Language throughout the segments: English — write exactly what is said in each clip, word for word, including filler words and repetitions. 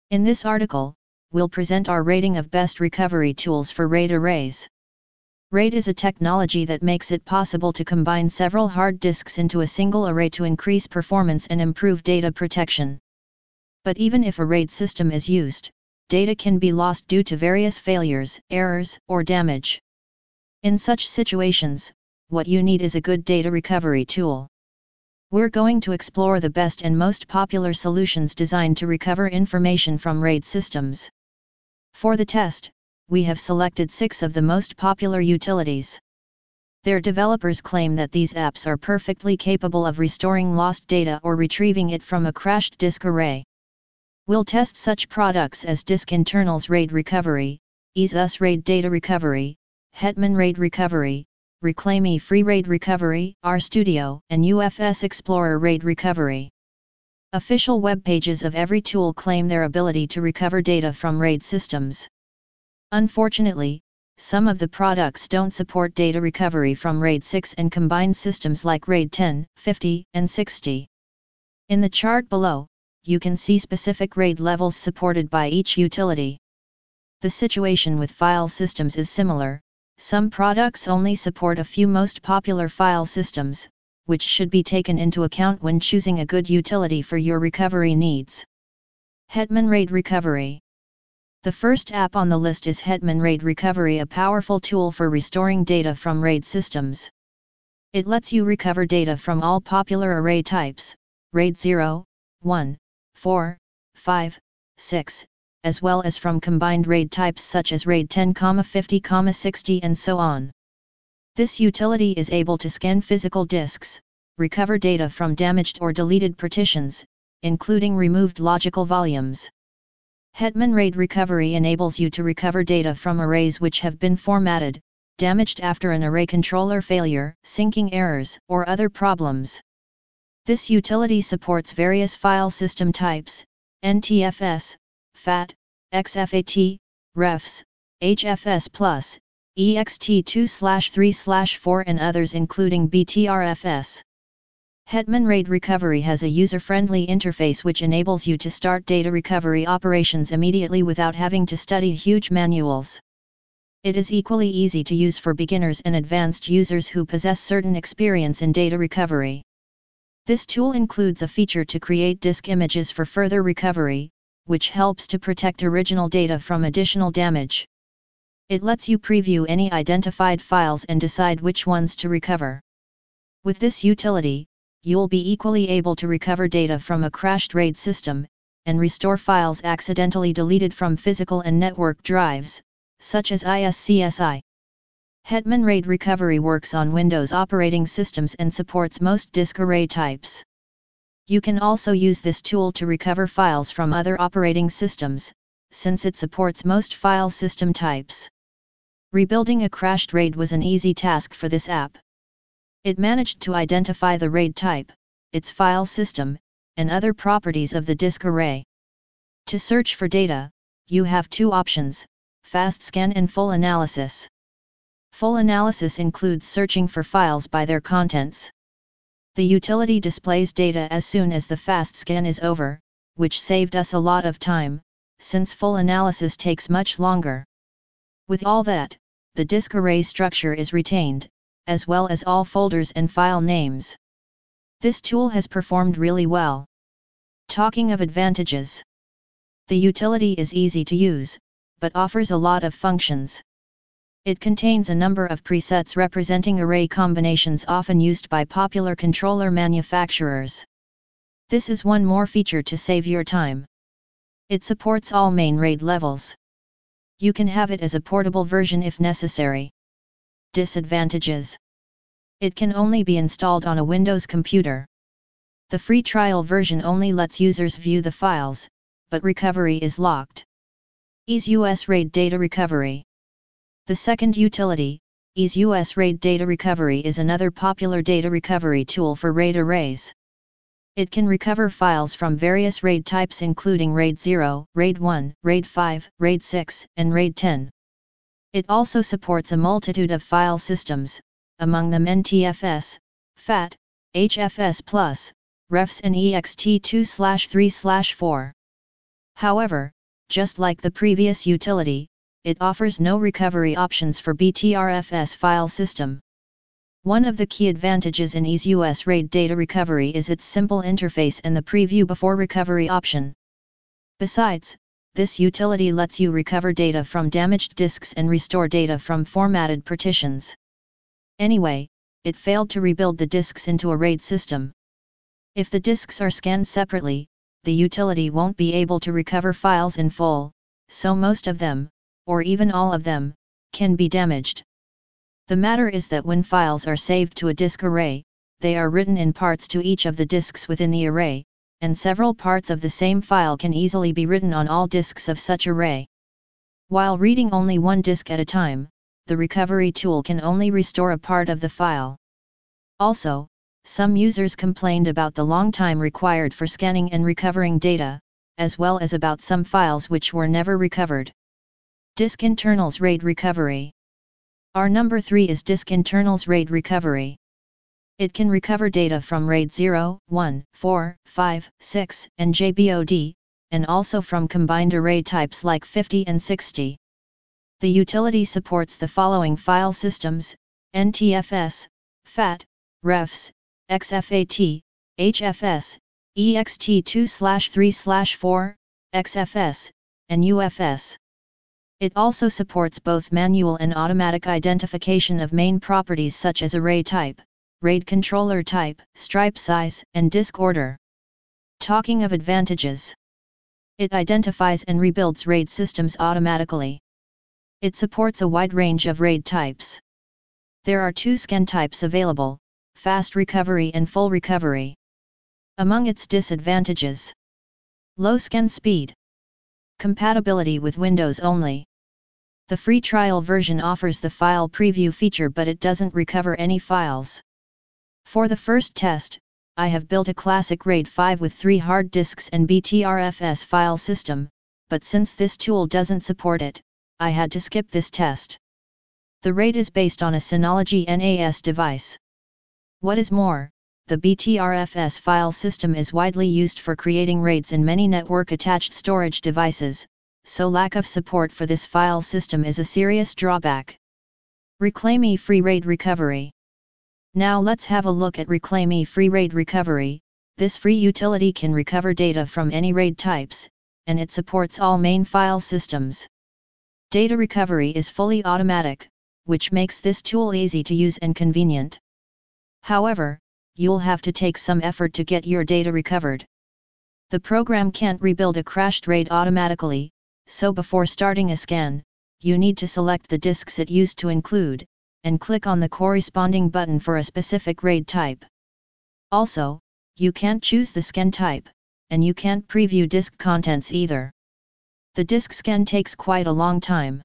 In this article, we'll present our rating of best recovery tools for RAID arrays. RAID is a technology that makes it possible to combine several hard disks into a single array to increase performance and improve data protection. But even if a RAID system is used, data can be lost due to various failures, errors, or damage. In such situations, what you need is a good data recovery tool. We're going to explore the best and most popular solutions designed to recover information from RAID systems. For the test, we have selected six of the most popular utilities. Their developers claim that these apps are perfectly capable of restoring lost data or retrieving it from a crashed disk array. We'll test such products as Disk Internals RAID Recovery, EaseUS RAID Data Recovery, Hetman RAID Recovery, Reclaim Free RAID Recovery, RStudio, and U F S Explorer RAID Recovery. Official web pages of every tool claim their ability to recover data from RAID systems. Unfortunately, some of the products don't support data recovery from RAID six and combined systems like RAID ten, fifty, and sixty. In the chart below, you can see specific RAID levels supported by each utility. The situation with file systems is similar. Some products only support a few most popular file systems, which should be taken into account when choosing a good utility for your recovery needs. Hetman RAID Recovery. The first app on the list is Hetman RAID Recovery, a powerful tool for restoring data from RAID systems. It lets you recover data from all popular array types, RAID zero, one, four, five, six, as well as from combined RAID types such as RAID ten, fifty, sixty and so on. This utility is able to scan physical disks, recover data from damaged or deleted partitions, including removed logical volumes. Hetman RAID Recovery enables you to recover data from arrays which have been formatted, damaged after an array controller failure, syncing errors, or other problems. This utility supports various file system types, N T F S, F A T, X F A T, refs, H F S plus, E X T two slash three slash four and others including B T R F S. Hetman RAID Recovery has a user-friendly interface which enables you to start data recovery operations immediately without having to study huge manuals. It is equally easy to use for beginners and advanced users who possess certain experience in data recovery. This tool includes a feature to create disk images for further recovery, which helps to protect original data from additional damage. It lets you preview any identified files and decide which ones to recover. With this utility, you'll be equally able to recover data from a crashed RAID system, and restore files accidentally deleted from physical and network drives, such as I S C S I. Hetman RAID Recovery works on Windows operating systems and supports most disk array types. You can also use this tool to recover files from other operating systems, since it supports most file system types. Rebuilding a crashed RAID was an easy task for this app. It managed to identify the RAID type, its file system, and other properties of the disk array. To search for data, you have two options, Fast Scan and Full Analysis. Full analysis includes searching for files by their contents. The utility displays data as soon as the fast scan is over, which saved us a lot of time, since full analysis takes much longer. With all that, the disk array structure is retained, as well as all folders and file names. This tool has performed really well. Talking of advantages. The utility is easy to use, but offers a lot of functions. It contains a number of presets representing array combinations often used by popular controller manufacturers. This is one more feature to save your time. It supports all main RAID levels. You can have it as a portable version if necessary. Disadvantages. It can only be installed on a Windows computer. The free trial version only lets users view the files, but recovery is locked. EaseUS RAID Data Recovery. The second utility, EaseUS RAID Data Recovery, is another popular data recovery tool for RAID arrays. It can recover files from various RAID types including RAID zero, RAID one, RAID five, RAID six, and RAID ten. It also supports a multitude of file systems, among them N T F S, F A T, H F S plus, refs and E X T two slash three slash four. However, Just like the previous utility, it offers no recovery options for B T R F S file system. One of the key advantages in EaseUS RAID data recovery is its simple interface and the preview before recovery option. Besides, this utility lets you recover data from damaged disks and restore data from formatted partitions. Anyway, it failed to rebuild the disks into a RAID system. If the disks are scanned separately, the utility won't be able to recover files in full, so most of them, or even all of them, can be damaged. The matter is that when files are saved to a disk array, they are written in parts to each of the disks within the array, and several parts of the same file can easily be written on all disks of such array. While reading only one disk at a time, the recovery tool can only restore a part of the file. Also, some users complained about the long time required for scanning and recovering data, as well as about some files which were never recovered. Disk Internals RAID Recovery. Our number three is Disk Internals RAID Recovery. It can recover data from RAID zero, one, four, five, six, and J B O D, and also from combined array types like fifty and sixty. The utility supports the following file systems: N T F S, F A T, refs, X F A T, H F S, E X T two slash three slash four, X F S, and U F S. It also supports both manual and automatic identification of main properties such as array type, RAID controller type, stripe size, and disk order. Talking of advantages, it identifies and rebuilds RAID systems automatically. It supports a wide range of RAID types. There are two scan types available: fast recovery and full recovery. Among its disadvantages: low scan speed, compatibility with Windows only. The free trial version offers the file preview feature, but it doesn't recover any files. For the first test, I have built a classic RAID five with three hard disks and B T R F S file system, but since this tool doesn't support it, I had to skip this test. The RAID is based on a Synology N A S device. What is more, the B T R F S file system is widely used for creating RAIDs in many network-attached storage devices, so lack of support for this file system is a serious drawback. Reclaim Free RAID Recovery. Now let's have a look at Reclaim Free RAID Recovery. This free utility can recover data from any RAID types, and it supports all main file systems. Data recovery is fully automatic, which makes this tool easy to use and convenient. However, you'll have to take some effort to get your data recovered. The program can't rebuild a crashed RAID automatically, so before starting a scan, you need to select the disks it used to include, and click on the corresponding button for a specific RAID type. Also, you can't choose the scan type, and you can't preview disk contents either. The disk scan takes quite a long time.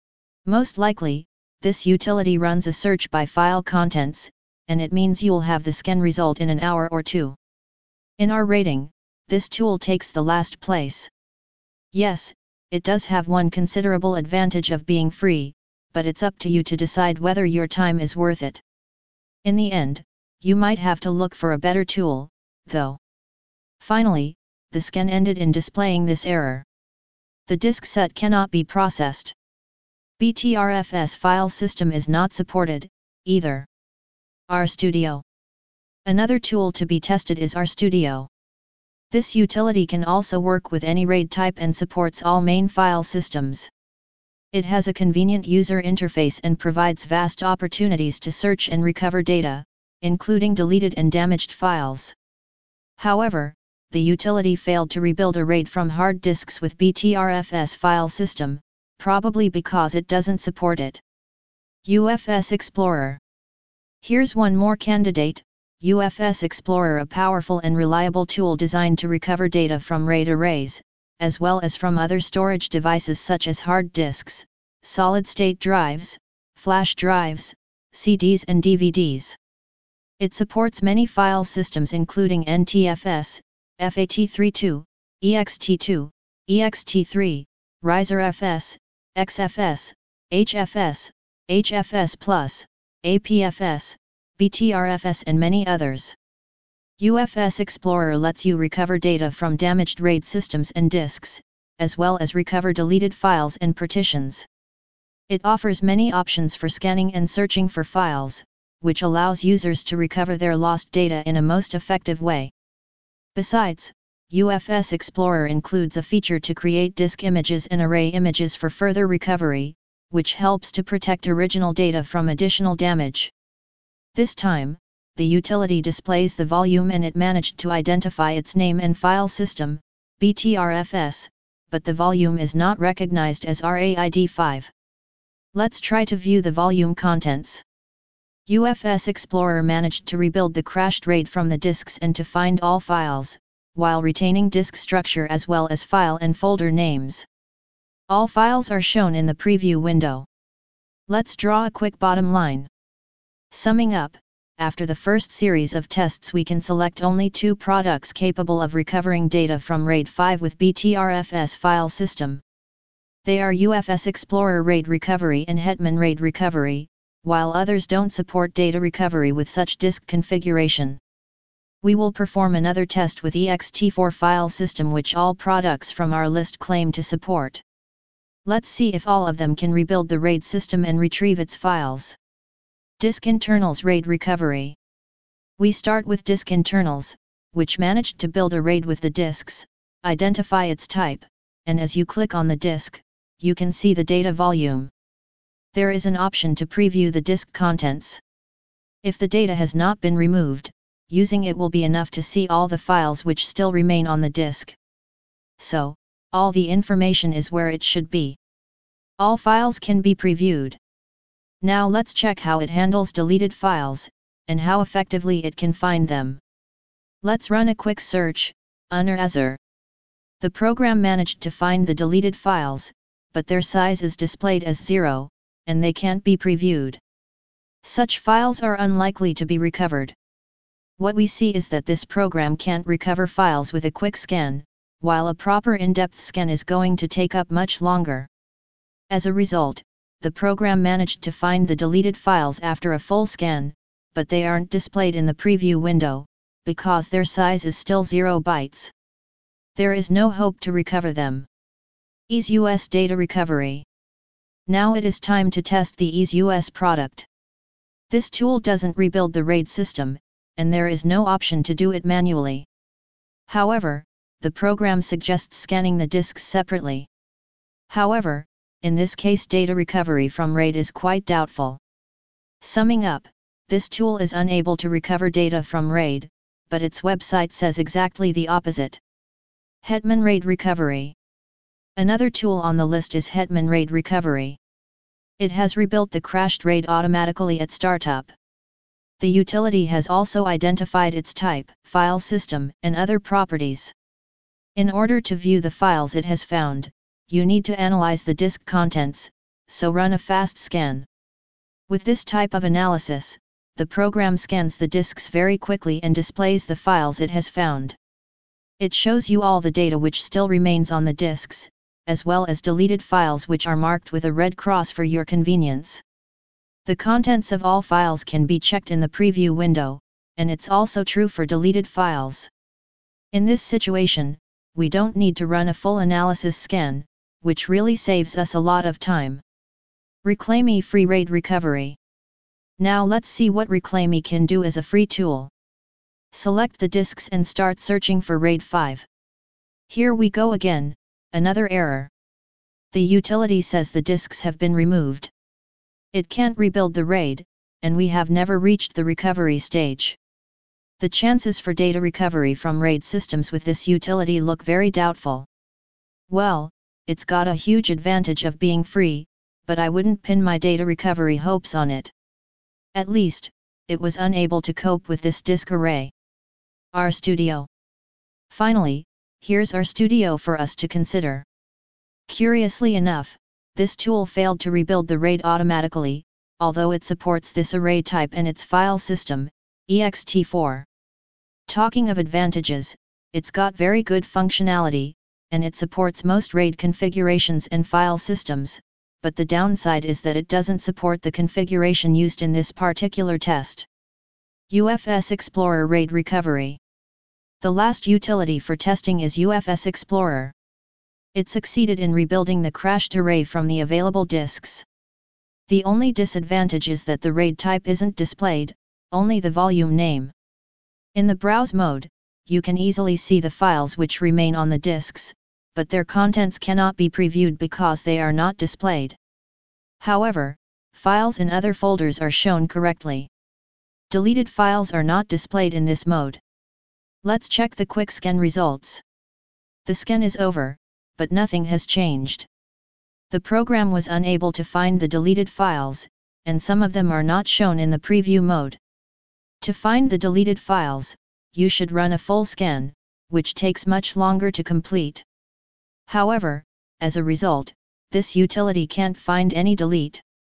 Most likely, this utility runs a search by file contents, and it means you'll have the scan result in an hour or two. In our rating, this tool takes the last place. Yes, it does have one considerable advantage of being free, but it's up to you to decide whether your time is worth it. In the end, you might have to look for a better tool, though. Finally, the scan ended in displaying this error. The disk set cannot be processed. B T R F S file system is not supported, either. RStudio. Another tool to be tested is RStudio. This utility can also work with any RAID type and supports all main file systems. It has a convenient user interface and provides vast opportunities to search and recover data, including deleted and damaged files. However, the utility failed to rebuild a RAID from hard disks with B T R F S file system, probably because it doesn't support it. U F S Explorer. Here's one more candidate: U F S Explorer, a powerful and reliable tool designed to recover data from RAID arrays, as well as from other storage devices such as hard disks, solid-state drives, flash drives, C Ds and D V Ds. It supports many file systems including N T F S, F A T thirty-two, E X T two, E X T three, RiserFS, X F S, H F S, H F S plus, A P F S, B T R F S and many others. U F S Explorer lets you recover data from damaged RAID systems and disks, as well as recover deleted files and partitions. It offers many options for scanning and searching for files, which allows users to recover their lost data in a most effective way. Besides, U F S Explorer includes a feature to create disk images and array images for further recovery, which helps to protect original data from additional damage. This time, the utility displays the volume and it managed to identify its name and file system, B T R F S, but the volume is not recognized as RAID five. Let's try to view the volume contents. U F S Explorer managed to rebuild the crashed RAID from the disks and to find all files, while retaining disk structure as well as file and folder names. All files are shown in the preview window. Let's draw a quick bottom line. Summing up, after the first series of tests we can select only two products capable of recovering data from RAID five with B T R F S file system. They are U F S Explorer RAID Recovery and Hetman RAID Recovery, while others don't support data recovery with such disk configuration. We will perform another test with E X T four file system which all products from our list claim to support. Let's see if all of them can rebuild the RAID system and retrieve its files. Disk Internals RAID Recovery. We start with Disk Internals, which managed to build a RAID with the disks, identify its type, and as you click on the disk, you can see the data volume. There is an option to preview the disk contents. If the data has not been removed, using it will be enough to see all the files which still remain on the disk. So, all the information is where it should be. All files can be previewed. Now let's check how it handles deleted files, and how effectively it can find them. Let's run a quick search, unrazer. The program managed to find the deleted files, but their size is displayed as zero, and they can't be previewed. Such files are unlikely to be recovered. What we see is that this program can't recover files with a quick scan, while a proper in-depth scan is going to take up much longer. As a result, the program managed to find the deleted files after a full scan, but they aren't displayed in the preview window, because their size is still zero bytes. There is no hope to recover them. EaseUS Data Recovery. Now it is time to test the EaseUS product. This tool doesn't rebuild the RAID system, and there is no option to do it manually. However, the program suggests scanning the disks separately. However, in this case data recovery from RAID is quite doubtful. Summing up, this tool is unable to recover data from RAID, but its website says exactly the opposite. Hetman RAID Recovery. Another tool on the list is Hetman RAID Recovery. It has rebuilt the crashed RAID automatically at startup. The utility has also identified its type, file system, and other properties. In order to view the files it has found, you need to analyze the disk contents, so run a fast scan. With this type of analysis, the program scans the disks very quickly and displays the files it has found. It shows you all the data which still remains on the disks, as well as deleted files which are marked with a red cross for your convenience. The contents of all files can be checked in the preview window, and it's also true for deleted files. In this situation, we don't need to run a full analysis scan, which really saves us a lot of time. Reclaimi Free RAID Recovery. Now let's see what Reclaimi can do as a free tool. Select the disks and start searching for RAID five. Here we go again, another error. The utility says the disks have been removed. It can't rebuild the RAID, and we have never reached the recovery stage. The chances for data recovery from RAID systems with this utility look very doubtful. Well, it's got a huge advantage of being free, but I wouldn't pin my data recovery hopes on it. At least, it was unable to cope with this disk array. RStudio. Finally, here's RStudio for us to consider. Curiously enough, this tool failed to rebuild the RAID automatically, although it supports this array type and its file system, E X T four. Talking of advantages, it's got very good functionality, and it supports most RAID configurations and file systems, but the downside is that it doesn't support the configuration used in this particular test. U F S Explorer RAID Recovery. The last utility for testing is U F S Explorer. It succeeded in rebuilding the crashed array from the available disks. The only disadvantage is that the RAID type isn't displayed, only the volume name. In the browse mode, you can easily see the files which remain on the disks, but their contents cannot be previewed because they are not displayed. However, files in other folders are shown correctly. Deleted files are not displayed in this mode. Let's check the quick scan results. The scan is over, but nothing has changed. The program was unable to find the deleted files, and some of them are not shown in the preview mode. To find the deleted files, you should run a full scan, which takes much longer to complete. However, as a result, this utility can't find any delete.